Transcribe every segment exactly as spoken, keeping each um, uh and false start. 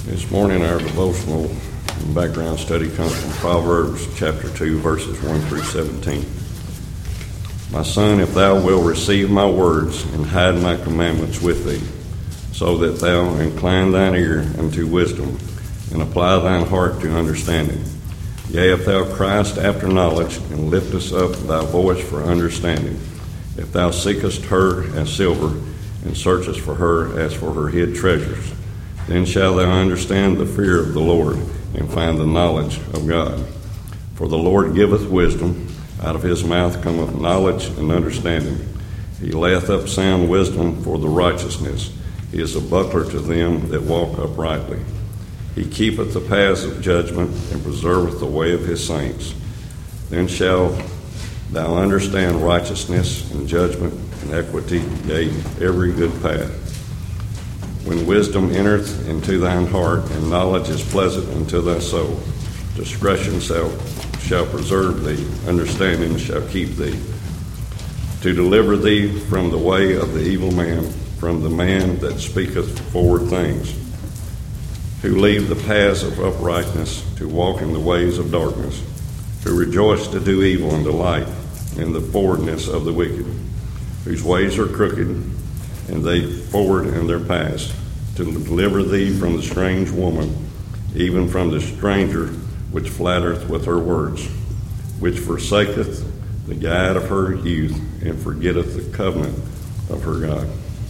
This morning our devotional and background study comes from Proverbs chapter two, verses one through seventeen. My son, if thou wilt receive my words and hide my commandments with thee, so that thou incline thine ear unto wisdom and apply thine heart to understanding. Yea, if thou criest after knowledge and liftest up thy voice for understanding, if thou seekest her as silver and searchest for her as for her hid treasures, then shalt thou understand the fear of the Lord and find the knowledge of God. For the Lord giveth wisdom, out of his mouth cometh knowledge and understanding. He layeth up sound wisdom for the righteousness. He is a buckler to them that walk uprightly. He keepeth the paths of judgment and preserveth the way of his saints. Then shalt thou understand righteousness and judgment and equity, yea, every good path. When wisdom entereth into thine heart, and knowledge is pleasant unto thy soul, discretion shall, shall preserve thee, understanding shall keep thee, to deliver thee from the way of the evil man, from the man that speaketh forward things, who leave the paths of uprightness, to walk in the ways of darkness, who rejoice to do evil and delight in the forwardness of the wicked, whose ways are crooked, and they forward in their paths, to deliver thee from the strange woman, even from the stranger which flattereth with her words, which forsaketh the guide of her youth, and forgetteth the covenant of her God.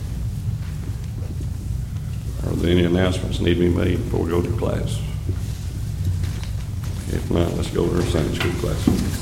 Are there any announcements need to be made before we go to class? If not, let's go to our Sunday school class.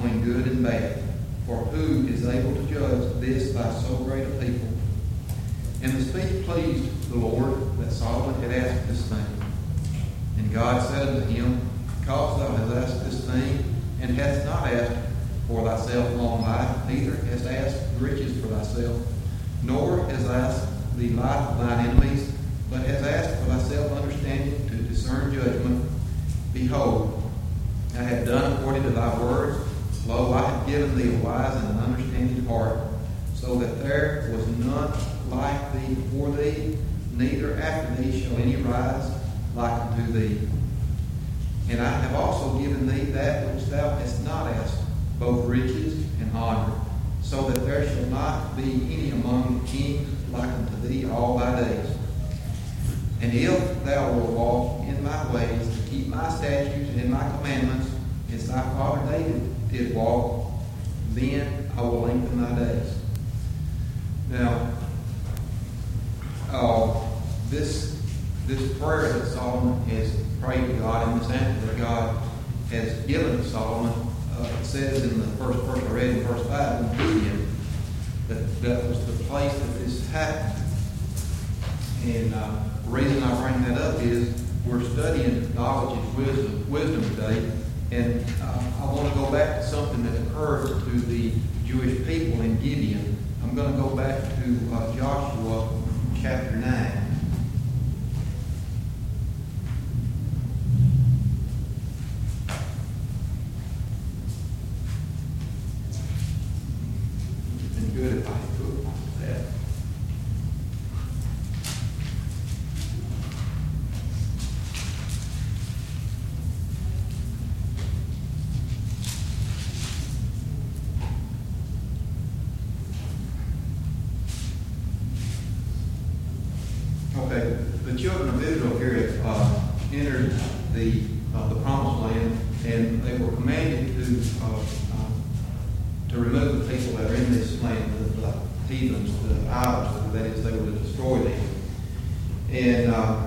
For who is able to judge this thy so great a people? And the speech pleased the Lord that Solomon had asked this thing. And God said unto him, Because thou hast asked this thing, and hast not asked for thyself long life, neither hast asked riches for thyself, nor hast asked the life of thine enemies, but hast asked for thyself understanding to discern judgment. Behold, I have done according to thy words. Lo, I have given thee a wise and an understanding heart, so that there was none like thee before thee, neither after thee shall any rise like unto thee. And I have also given thee that which thou hast not asked, both riches and honor, so that there shall not be any among the kings like unto thee all thy days. And if thou wilt walk in my ways, to keep my statutes and my commandments, as thy father David did walk, then I will lengthen thy days. Now, uh, this this prayer that Solomon has prayed to God, and this answer that God has given to Solomon, uh, it says in the first verse I read in verse five in Gideon, that that was the place that this happened. And uh, the reason I bring that up is we're studying knowledge and wisdom, wisdom today, and uh, I want to go back to something that occurred to the Jewish people in Gideon. I'm going to go back to uh, Joshua chapter nine. It's been good if I could that. Okay, the children of Israel here uh, entered the uh, the promised land, and they were commanded to uh, uh, to remove the people that are in this land, the, the heathens, the idols. That is, they were to destroy them. And uh,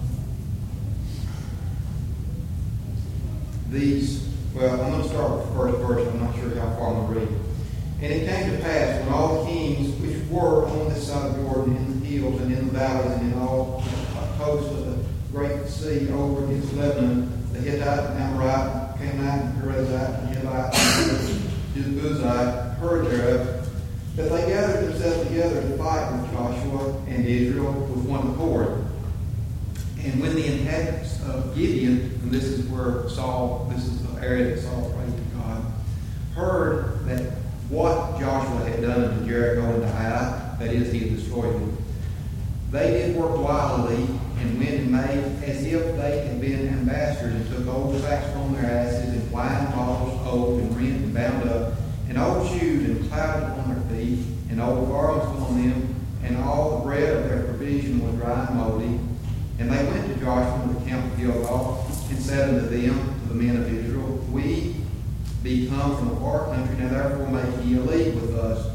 these, well, I'm going to start with the first verse. I'm not sure how far I'm going to read. And it came to pass, when all the kings which were on this side of Jordan, in the hills and in the valleys and in all the coasts of the great sea over against Lebanon, the Hittite and Amorite, Canaanite and Perizzite and Hivite and Jebusite heard thereof, that they gathered themselves together to fight with Joshua and Israel with one accord. And when the inhabitants of Gibeon, and this is where Saul, this is the area that Saul prayed to God, heard that what Joshua had done unto Jericho and to Ai, that is, he had destroyed them, they did work wildly and went and made as if they had been ambassadors, and took old sacks on their asses, and wine bottles old and rent and bound up, and old shoes and clouded upon their feet, and old garments on them, and all the bread of their provision was dry and moldy. And they went to Joshua to the camp of Gilgal, and said unto them, to the men of Israel, We be come from a far country, now therefore make ye a league with us.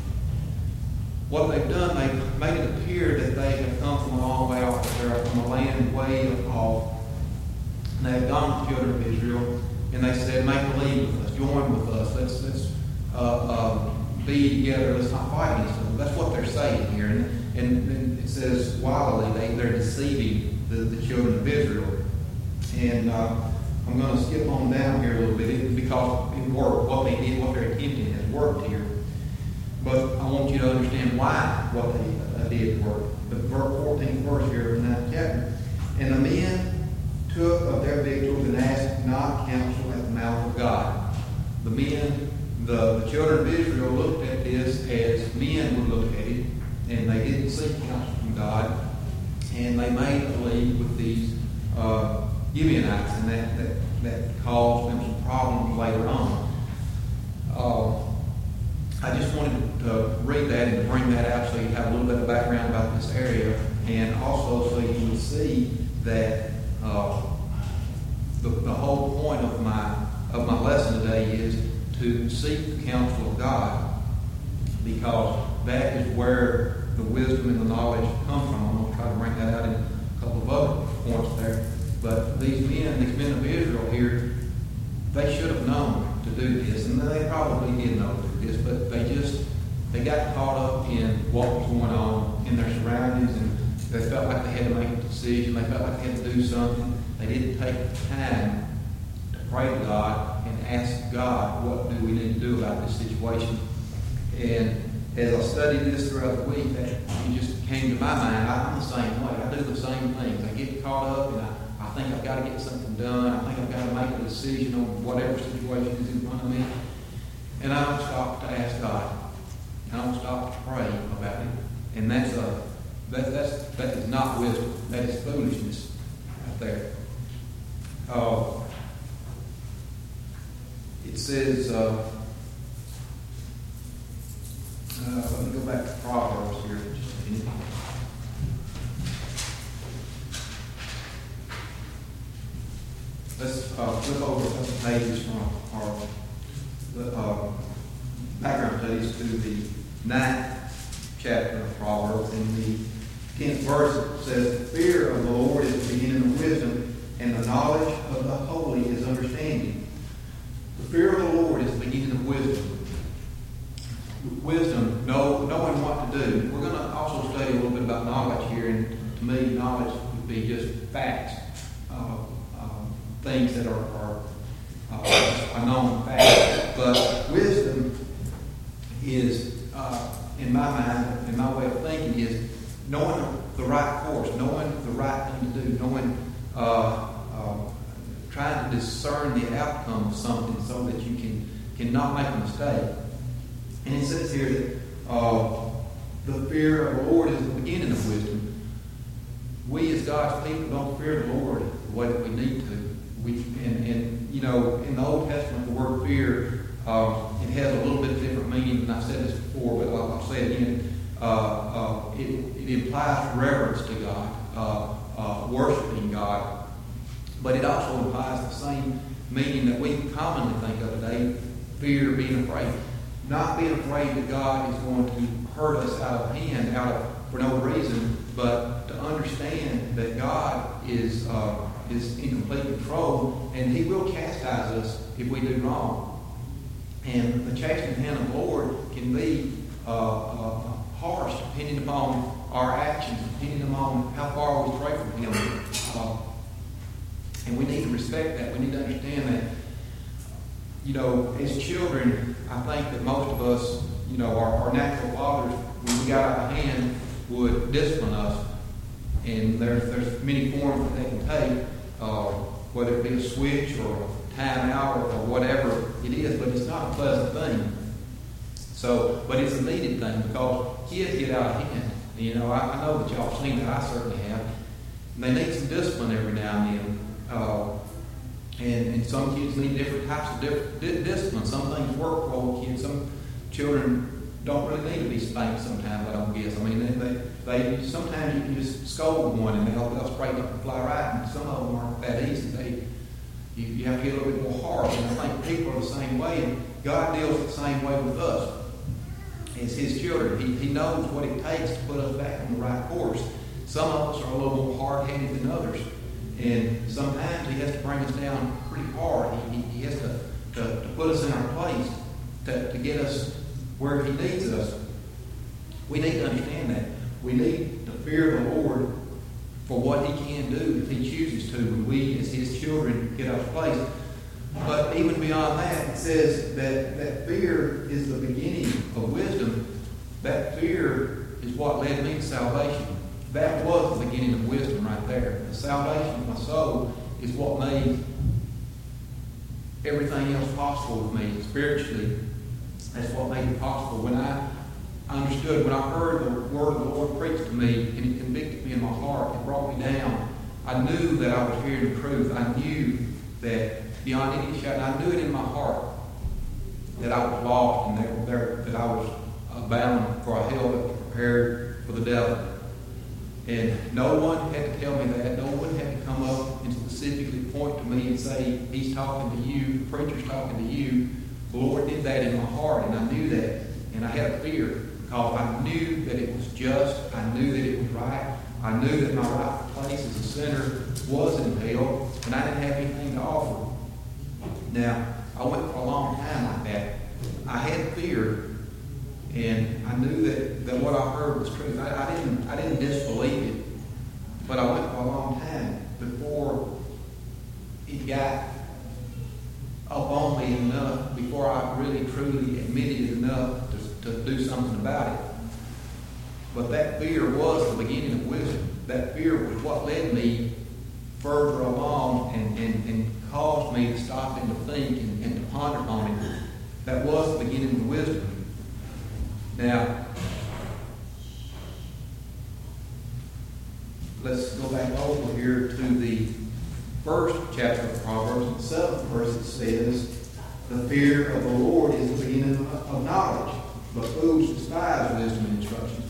What they've done, they've made it appear that they have come from a long way off, that they're from a land way off. And they have gone to the children of Israel, and they said, make a league with us, join with us, let's let's uh, uh, be together, let's not fight against them. That's what they're saying here. And, and, and it says, wildly, they, they're deceiving the, the children of Israel. And uh, I'm going to skip on down here a little bit because it worked. What they did, what they're attempting has worked here. But I want you to understand why what they uh, did work. The fourteenth verse here in that chapter. And the men took of their victuals and asked not counsel at the mouth of God. The men, the, the children of Israel looked at this as men would look at it, and they didn't seek counsel from God. And they made a league with these uh, Gibeonites, and that, that, that caused them some problems later on. Uh, I just wanted to read that and to bring that out so you have a little bit of background about this area, and also so you would see that uh, the, the whole point of my of my lesson today is to seek the counsel of God, because that is where the wisdom and the knowledge come from. I'm going to try to bring that out in a couple of other points there. But these men, these men of Israel here, they should have known to do this, and they probably did know to do this, but they just they got caught up in what was going on in their surroundings, and they felt like they had to make a decision. They felt like they had to do something. They didn't take the time to pray to God and ask God, what do we need to do about this situation? And as I studied this throughout the week, that it just came to my mind. I'm the same way. I do the same things. I get caught up, and I, I think I've got to get something done. I think I've got to make a decision on whatever situation is in front of me. And I don't stop to ask God. I don't stop to pray about it. And that's a that that's that is not wisdom. That is foolishness right there. Uh, it says. Uh, Uh, let me go back to Proverbs here for just a minute. Let's uh, flip over a couple pages from our the, uh, background page to the ninth chapter of Proverbs. In the tenth verse it says, "The fear of the Lord is the beginning of wisdom, and the knowledge of the holy is understanding." The fear of the Lord is the beginning of wisdom. Wisdom, know, knowing what to do. We're going to also study a little bit about knowledge here, and to me, knowledge would be just facts, uh, uh, things that are, are, uh, are known facts. But wisdom is, uh, in my mind, in my way of thinking, is knowing the right course, knowing the right thing to do, knowing, uh, uh, trying to discern the outcome of something so that you can, can not make a mistake. And it says here that uh, the fear of the Lord is the beginning of wisdom. We as God's people don't fear the Lord the way that we need to. We and, and you know, in the Old Testament, the word fear, uh, it has a little bit different meaning than I've said this before, but I'll, I'll say it again. Uh, uh, it, it implies reverence to God, uh, uh, worshiping God, but it also implies the same meaning that we commonly think of today: fear, being afraid. Not being afraid that God is going to hurt us out of hand, out of for no reason, but to understand that God is uh, is in complete control, and He will chastise us if we do wrong. And the chastening hand of the Lord can be uh, uh, harsh, depending upon our actions, depending upon how far we stray from Him. Uh, and we need to respect that. We need to understand that. You know, as children, I think that most of us, you know, our, our natural fathers, when we got out of hand, would discipline us. And there's there's many forms that they can take, uh, whether it be a switch or a timeout or, or whatever it is, but it's not a pleasant thing. So, but it's a needed thing because kids get out of hand. You know, I, I know that y'all seen that. I certainly have. And they need some discipline every now and then. Uh, And, and some kids need different types of different di- discipline. Some things work for older kids. Some children don't really need to be spanked sometimes, I don't guess. I mean, they, they, they sometimes you can just scold one and they'll, they'll straighten up and fly right. And some of them aren't that easy. They, you, you have to get a little bit more harsh. And I think people are the same way. And God deals the same way with us as His children. He, he knows what it takes to put us back on the right course. Some of us are a little more hard-headed than others. And sometimes He has to bring us down pretty hard. He, he, he has to, to, to put us in our place to, to get us where He needs us. We need to understand that. We need to fear the Lord for what He can do if He chooses to when we as His children get out of place. But even beyond that, it says that, that fear is the beginning of wisdom. That fear is what led me to salvation. That was the beginning of wisdom right there. The salvation of my soul is what made everything else possible with me spiritually. That's what made it possible. When I understood, when I heard the word of the Lord preached to me, and it convicted me in my heart, it brought me down. I knew that I was hearing the truth. I knew that beyond any shadow, I knew it in my heart that I was lost and that, there, that I was bound for a hell that was prepared for the devil. And no one had to tell me that. No one had to come up and specifically point to me and say, he's talking to you, the preacher's talking to you. The Lord did that in my heart, and I knew that. And I had a fear because I knew that it was just. I knew that it was right. I knew that my rightful place as a sinner was in hell, and I didn't have anything to offer. Now, I went for a long time like that. I had fear, and word was truth. I, I didn't I didn't disbelieve it, but I went for a long time before it got up on me enough, before I really truly admitted it enough to, to do something about it. But that fear was the beginning of wisdom. That fear was what led me further along and, and, and caused me to stop and to think and, and to ponder on it. That was the beginning of wisdom. Now, let's go back over here to the first chapter of Proverbs, the seventh verse. It says, "The fear of the Lord is the beginning of knowledge, but fools despise wisdom and instruction."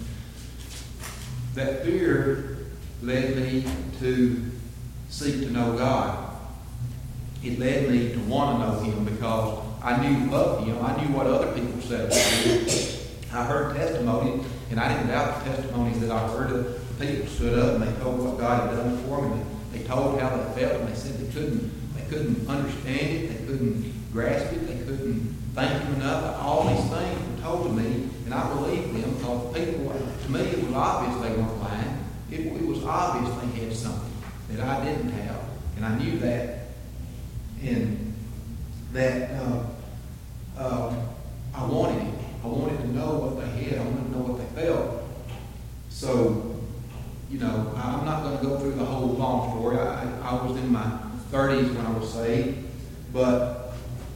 That fear led me to seek to know God. It led me to want to know Him because I knew of Him. I knew what other people said about Him. I heard testimonies, and I didn't doubt the testimonies that I heard. Of the people stood up and they told what God had done for them. They, they told how they felt, and they said they couldn't, they couldn't understand it, they couldn't grasp it, they couldn't thank Him enough. All these things were told to me, and I believed them because people, to me, it was obvious they weren't lying. It, it was obvious they had something that I didn't have, and I knew that. And that uh, uh, I wanted it. I wanted to know what they had. I wanted to know what they felt. So, you know, I'm not going to go through the whole long story. I, I was in my thirties when I was saved, but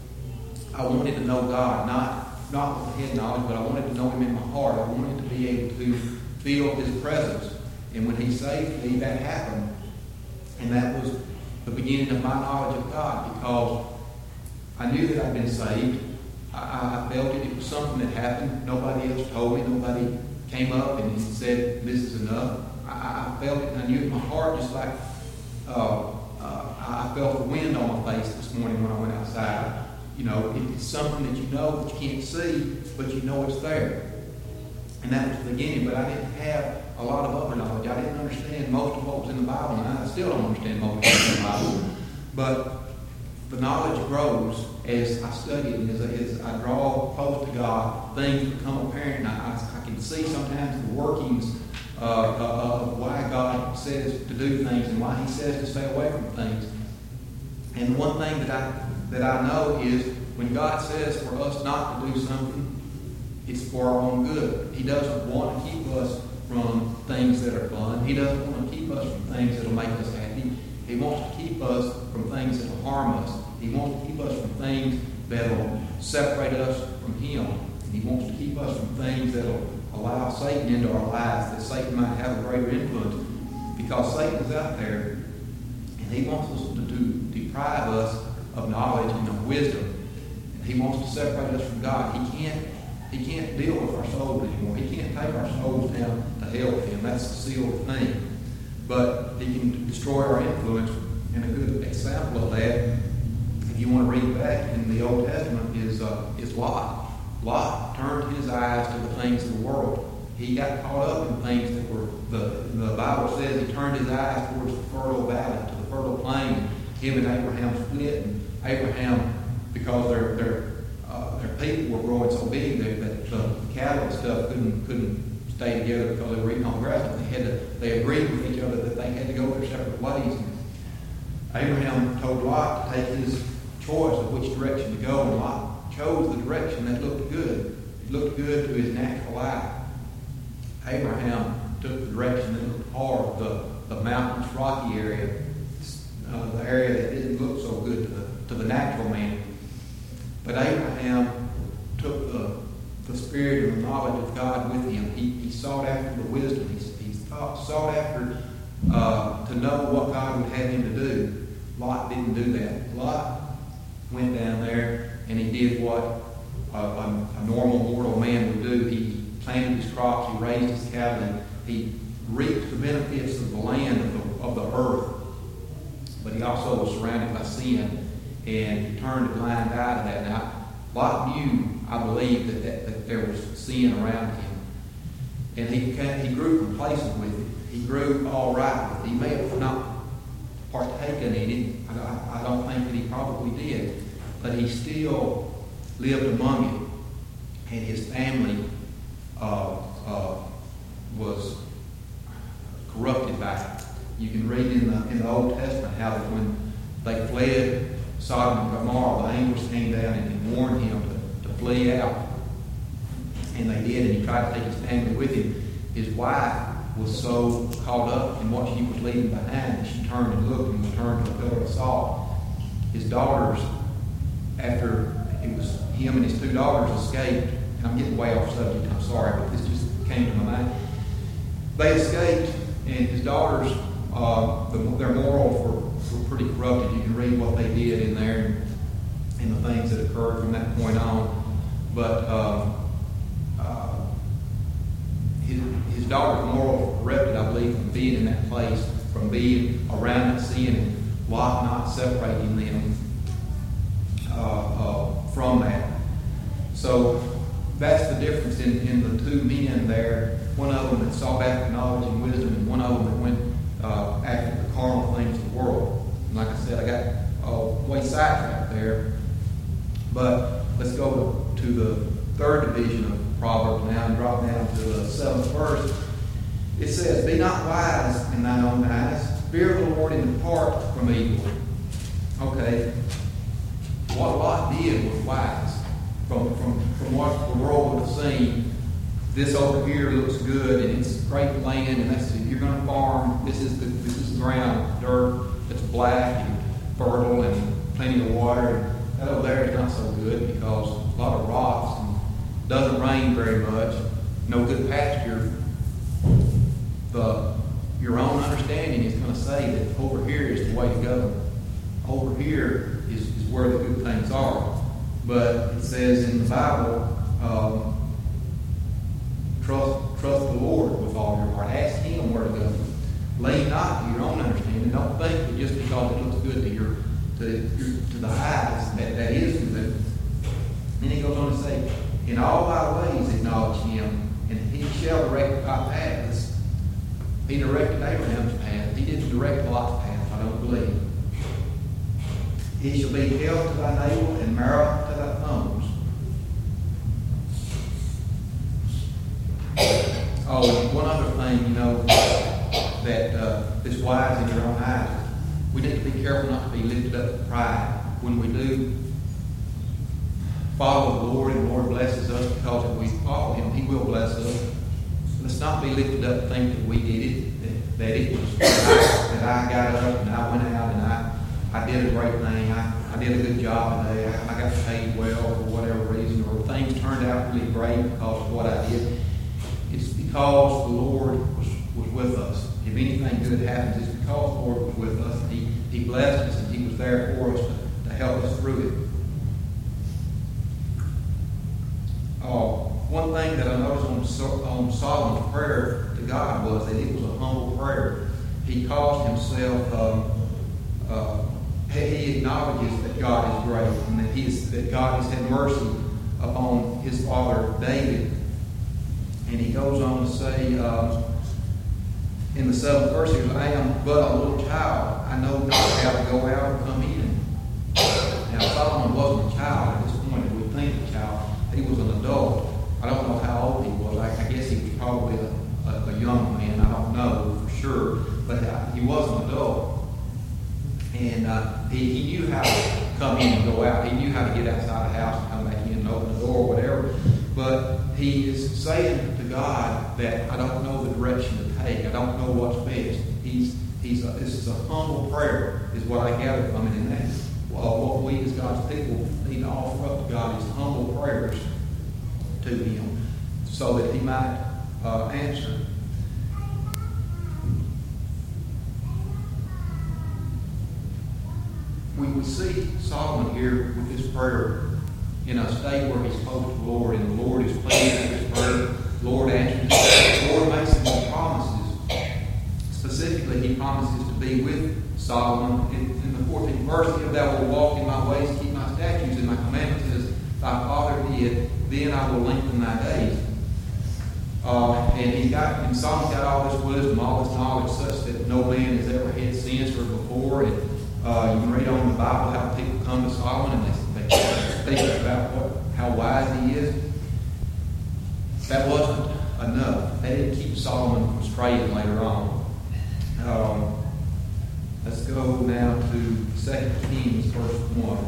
I wanted to know God, not not with head knowledge, but I wanted to know Him in my heart. I wanted to be able to feel His presence. And when He saved me, that happened. And that was the beginning of my knowledge of God, because I knew that I'd been saved. I, I felt it. It was something that happened. Nobody else told me. Nobody came up and said, "This is enough." I, I felt it, and I knew it in my heart, just like uh, uh, I felt the wind on my face this morning when I went outside. You know, it, it's something that you know that you can't see, but you know it's there. And that was the beginning, but I didn't have a lot of other knowledge. I didn't understand most of what was in the Bible, and I still don't understand most of what was in the Bible. But the knowledge grows as I study it, and as, as I draw close to God, things become apparent, and I, I, I can see sometimes the workings uh, of why God says to do things and why He says to stay away from things. And one thing that I that I know is when God says for us not to do something, it's for our own good. He doesn't want to keep us from things that are fun. He doesn't want to keep us from things that will make us happy. He wants to keep us from things that will harm us. He wants to keep us from things that will separate us from Him. And He wants to keep us from things that will allow Satan into our lives, that Satan might have a greater influence. Because Satan is out there, and he wants us to, to deprive us of knowledge and of wisdom. He wants to separate us from God. He can't He can't deal with our souls anymore. He can't take our souls down to hell with Him. That's the sealed thing. But He can destroy our influence. And a good example of that, if you want to read back in the Old Testament, is uh, is Lot. Lot turned his eyes to the things of the world. He got caught up in things that were, the, the Bible says he turned his eyes towards the fertile valley, to the fertile plain. Him and Abraham split, and Abraham, because their their uh, their people were growing so big that, that the cattle and stuff couldn't couldn't stay together because they were eating on grass. They had to they agreed with each other that they had to go their separate ways. And Abraham told Lot to take his choice of which direction to go, and Lot chose the direction that looked good. It looked good to his natural eye. Abraham took the direction that looked hard, the, the mountainous, rocky area, uh, the area that didn't look so good to the, to the natural man. But Abraham took the, the spirit and the knowledge of God with him. He, he sought after the wisdom. He, he thought, sought after uh, to know what God would have him to do. Lot didn't do that. Lot went down there and he did what a, a, a normal mortal man would do. He planted his crops, he raised his cattle, and he reaped the benefits of the land, of the, of the earth. But he also was surrounded by sin, and he turned a blind eye to that. Now, Lot knew, I believe, that, that, that there was sin around him. And he became, he grew complacent with it. He grew all right with it. He may have not partaken in it. I, I don't think that he probably did. But he still lived among it. And his family uh, uh, You can read in the in the Old Testament how that when they fled Sodom and Gomorrah, the angels came down and warned him to, to flee out. And they did, and he tried to take his family with him. His wife was so caught up in what she was leaving behind that she turned and looked and returned to a pillar of salt. His daughters, after it was him and his two daughters escaped, and I'm getting way off subject, I'm sorry, but this just came to my mind. They escaped, and his daughters, uh, the, their morals were, were pretty corrupted. You can read what they did in there and, and the things that occurred from that point on. But um, uh, his, his daughter's morals were corrupted, I believe, from being in that place, from being around that sin, and Lot not separating them uh, uh, from that. So that's the difference in, in the two men there. One of them that sought after knowledge and wisdom, and one of them that went uh, after the carnal things of the world. And like I said, I got uh, way sidetracked there. But let's go to, to the third division of Proverbs now and drop down to the seventh verse. It says, "Be not wise in thine own eyes. Fear the Lord and depart from evil." Okay. What Lot did was wise. From, from, from what the world would have seen, this over here looks good and it's great land, and that's if you're going to farm, this is the this is the ground, dirt that's black and fertile and plenty of water. And that over there is not so good because a lot of rocks and doesn't rain very much, no good pasture. The your own understanding is going to say that over here is the way to go. Over here is, is where the good things are. But it says in the Bible, um, trust trust the Lord with all your heart. Ask Him where to go. Lean not to your own understanding. Don't think that just because it looks good to your to your, to the eyes that that is good. Then he goes on to say, "In all thy ways acknowledge Him, and He shall direct thy paths." He directed Abraham's path. He didn't direct Lot's path, I don't believe. "He shall be health to thy navel and marrow to thy bones." Oh, and one other thing, you know, that uh, is wise in your own eyes. We need to be careful not to be lifted up with pride. When we do follow the Lord and the Lord blesses us because if we follow Him, He will bless us. Let's not be lifted up and think that we did it, that, that it was that I got up and I went out and I I did a great thing. I, I did a good job today. I, I got paid well for whatever reason, or things turned out really great because of what I did. It's because the Lord was, was with us. If anything good happens, it's because the Lord was with us. He, he blessed us and He was there for us to, to help us through it. Uh, one thing that I noticed on, on Solomon's prayer to God was that it was a humble prayer. He caused himself... Um, uh, He acknowledges that God is great and that, he is, that God has had mercy upon his father David. And he goes on to say uh, in the seventh verse, he goes, "I am but a little child. I know not how to go out or come in." Now Solomon wasn't a child at this point. We think a child. He was an adult. I don't know how old he was. I, I guess he was probably a, a, a young man. I don't know for sure. But uh, he was an adult. And uh, he, he knew how to come in and go out. He knew how to get outside the house and come back in and open the door or whatever. But he is saying to God that I don't know the direction to take. I don't know what's best. He's he's a, this is a humble prayer, is what I gather from it. And that's well, what we as God's people need to offer up to God is humble prayers to Him, so that He might uh, answer. We would see Solomon here with his prayer in a state where he's close to the Lord, and the Lord is pleased with his prayer. The Lord answers his prayer. The Lord makes him some promises. Specifically, He promises to be with Solomon. In, in the fourteenth verse, "If thou wilt walk in my ways, keep my statutes and my commandments as thy father did, then I will lengthen thy days." Uh, and he's got, and Solomon's got all this wisdom, all this knowledge, such that no man has ever had since or before. And Uh, you can read on in the Bible how people come to Solomon and they, they think about what, how wise he is. That wasn't enough. They didn't keep Solomon from straying later on. Um, Let's go now to Second Kings, verse one.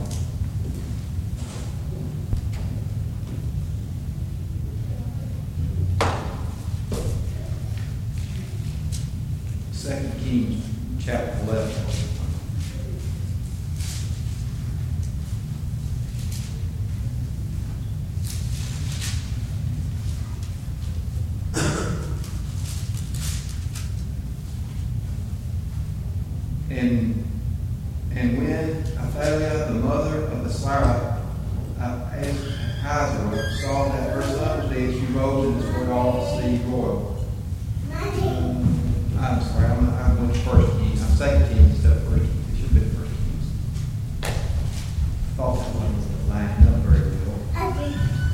Second Kings, chapter eleven. And and when Athaliah, the mother of the Sarah, Ahasuerus, saw that her son was dead, she rose and destroyed all the seed royal. Um, I'm sorry, I'm, I'm going to First Kings. I'm Second Kings instead of First Kings. It should have been First Kings. I thought that one was lined up very well. Okay.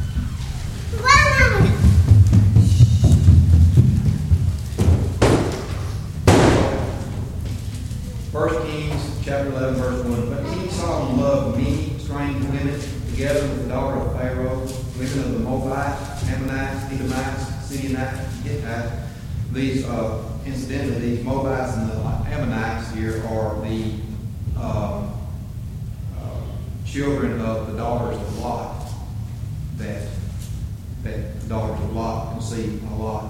First Kings chapter eleven, verse one. But King Solomon loved many strange women, together with the daughter of Pharaoh, women of the Moabites, Ammonites, Edomites, Sidonites, Hittites. These, uh, incidentally, these Moabites and the Ammonites here are the uh, uh, children of the daughters of Lot, that that the daughters of Lot conceived a Lot.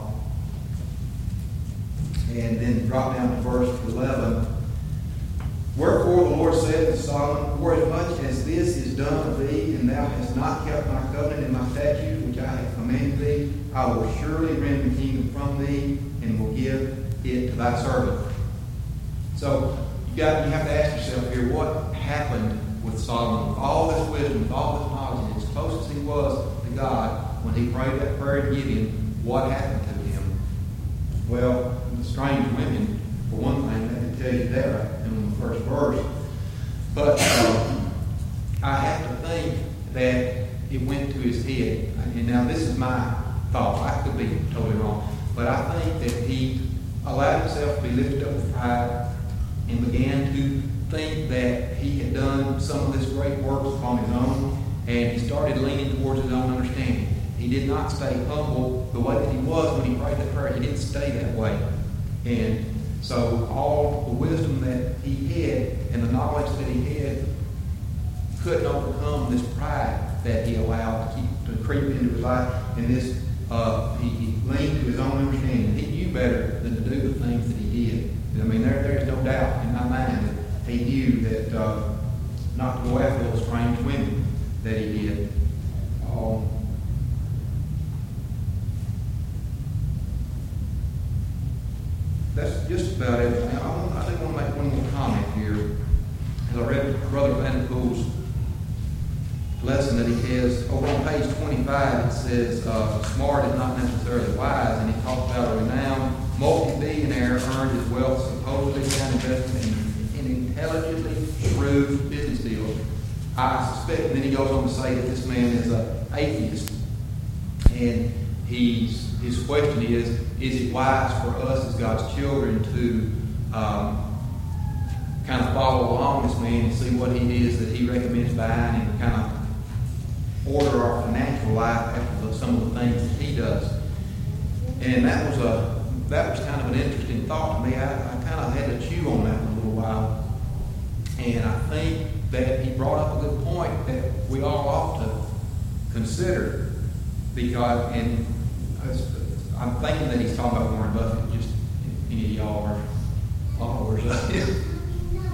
And then drop down to verse eleven. Wherefore the Lord said to Solomon, for as much as this is done of thee, and thou hast not kept my covenant and my statutes which I have commanded thee, I will surely rend the kingdom from thee, and will give it to thy servant. So you got you have to ask yourself here, what happened with Solomon? With all this wisdom, with all this knowledge, and as close as he was to God, when he prayed that prayer to Gideon, what happened to him? Well, the strange women, for one thing, they can tell you that in the first verse. But uh, I have to think that it went to his head. And now this is my thought. I could be totally wrong. But I think that he allowed himself to be lifted up with pride and began to think that he had done some of this great work upon his own, and he started leaning towards his own understanding. He did not stay humble the way that he was when he prayed that prayer. He didn't stay that way. And so all the wisdom that he had and the knowledge that he had couldn't overcome this pride that he allowed to keep to creep into his life. And this, uh, he, he leaned to his own understanding. He knew better than to do the things that he did. I mean, there, there's no doubt in my mind that he knew that uh, not to go after those strange women that he did. Um, That's just about everything. I, want, I do want to make one more comment here. As I read Brother Vanderpool's lesson that he has, over on page twenty-five, it says, uh, smart is not necessarily wise, and he talks about a renowned multi-billionaire earned his wealth supposedly sound investment in, in intelligently shrewd business deals. I suspect, and then he goes on to say that this man is an atheist, and he's, his question is, is it wise for us as God's children to um, kind of follow along this man and see what he is that he recommends buying and kind of order our financial life after the, some of the things that he does? And that was a that was kind of an interesting thought to me. I, I kind of had to chew on that for a little while. And I think that he brought up a good point that we all ought to consider, because, and I'm thinking that he's talking about Warren Buffett, just any of y'all are followers of him.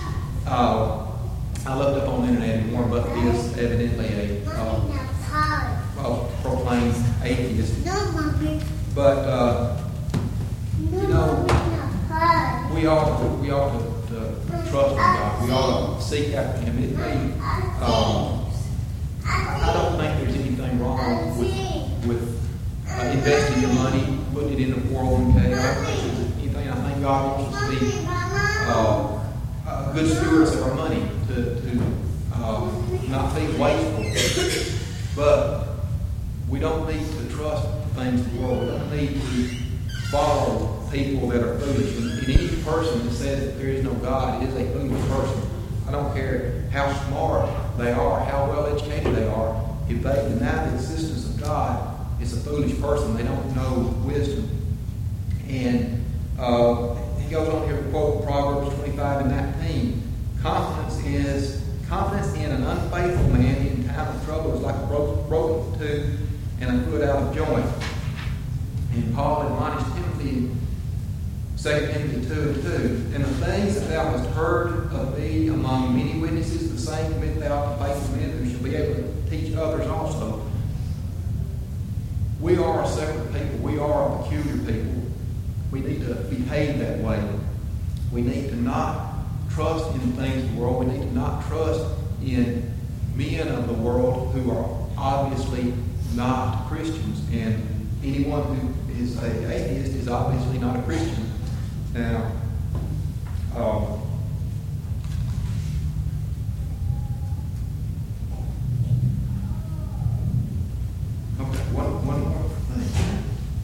Uh, I looked up on the internet, and Warren Buffett is evidently a uh, well, proclaimed atheist. But uh, you know, we ought to, we ought to, to trust in God. We ought to seek after Him. It may, um, I don't think there's anything wrong with with uh, investing your money, putting it in a four oh one k. I don't think there's anything. I think God wants us to be uh, uh, good stewards of our money, to, to uh, not be wasteful. But we don't need to trust the things of the world. We don't need to follow people that are foolish. And, and any person that says that there is no God is a foolish person. I don't care how smart they are, how well educated they are. If they deny the existence of God, it's a foolish person. They don't know wisdom. And uh, he goes on here to quote Proverbs twenty-three twenty-five and nineteen. Confidence is confidence in an unfaithful man in time of trouble is like a broken, broken tooth and a foot out of joint. And Paul admonished Timothy in Second Timothy two and two. And the things that thou hast heard of me among many witnesses, the same commit thou to faithful men who shall be able to teach others also. We are a separate people. We are a peculiar people. We need to behave that way. We need to not trust in the things of the world. We need to not trust in men of the world who are obviously not Christians. And anyone who is an atheist is obviously not a Christian. Now, um, okay, one, one more thing.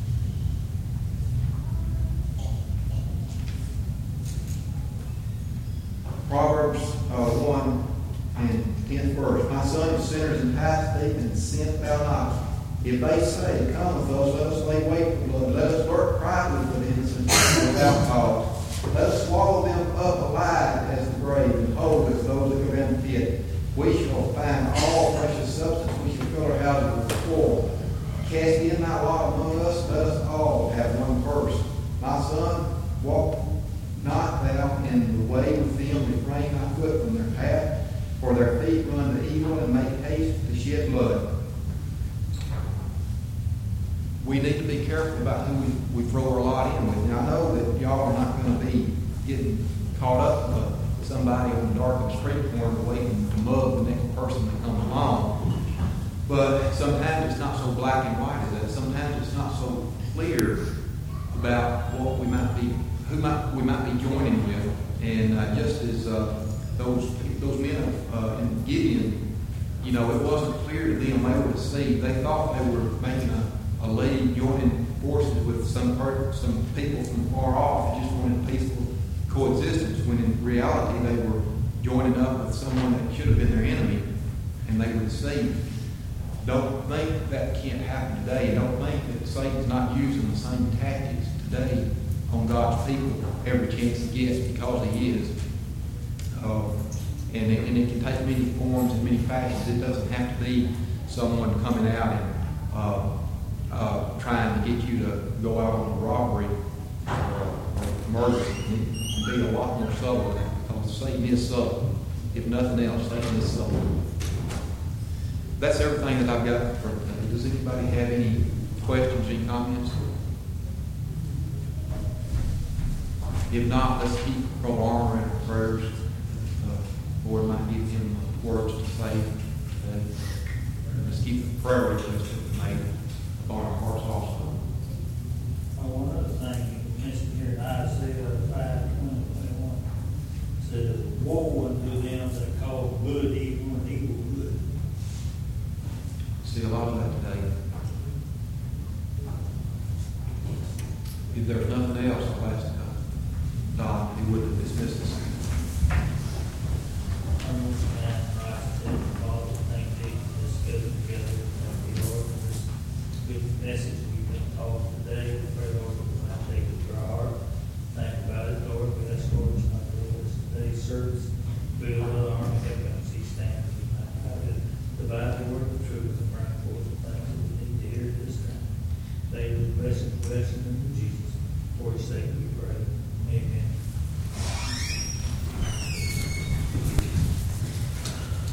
Proverbs uh, one and tenth verse. My son, if sinners entice thee, then sin thou not. If they say, come with us, let us lay wait for blood. Let us lurk privately for the innocent without cause. Let us swallow them up alive as the grave, and whole as those that go down the pit. We shall find all precious substance. We shall fill our houses with spoil. Cast in thy lot among us. Let us all have one purse. My son, walk not thou in the way with them, refrain thy foot from their path, for their feet run to evil and make haste to shed blood. We need to be careful about who we, we throw our lot in with. Now, I know that y'all are not going to be getting caught up with somebody on the darkened street corner waiting to mug the next person that comes along. But sometimes it's not so black and white as that. Sometimes it's not so clear about what we might be, who might we might be joining with. And uh, just as uh, those those men of, uh, in Gideon, you know, it wasn't clear to them. They were deceived. They thought they were making a a league, joining forces with some per- some people from far off, just wanted peaceful coexistence, when in reality they were joining up with someone that should have been their enemy, and they were deceived. Don't think that can't happen today. Don't think that Satan's not using the same tactics today on God's people every chance he gets, because he is. Uh, and, it, and it can take many forms and many fashions. It doesn't have to be someone coming out and uh, Uh, trying to get you to go out on a robbery or, or murder. It can be a lot more subtle than that, because Satan is subtle. If nothing else, Satan is subtle. That's everything that I've got for today. Does anybody have any questions, any comments? If not, let's keep Brother Armour in our prayers. Uh, Lord might give him words to say today. Let's keep the prayer request that we made on our hearts also. Oh, one other thing you mentioned here in Isaiah five, twenty, twenty-one, says, woe unto them that call good evil and evil good. See a lot of that today. If there's nothing else, I'll ask God if he wouldn't dismiss us. I'm looking at right there, all the things they just go together. Thank you, Lord, for this good message we've been taught today. We pray, Lord, we'll not take it to our heart. Think about it, Lord. We ask, Lord, it's not for us today's service. Build the army, help us see stands. We might have to divide the word of truth and bring forth the things that we need to hear at this time. They will bless and bless in the name of Jesus. For his sake, we